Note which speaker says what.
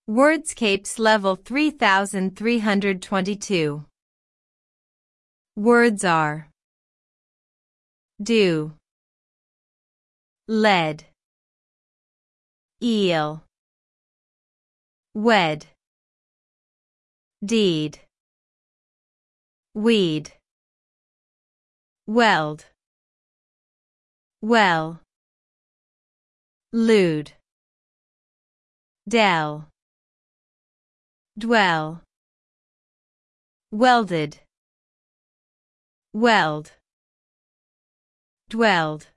Speaker 1: Wordscapes Level 3322. Words are do, lead, eel, wed, deed, weed, weld, well, lewd, dell, dwell, welded, weld, dwelled.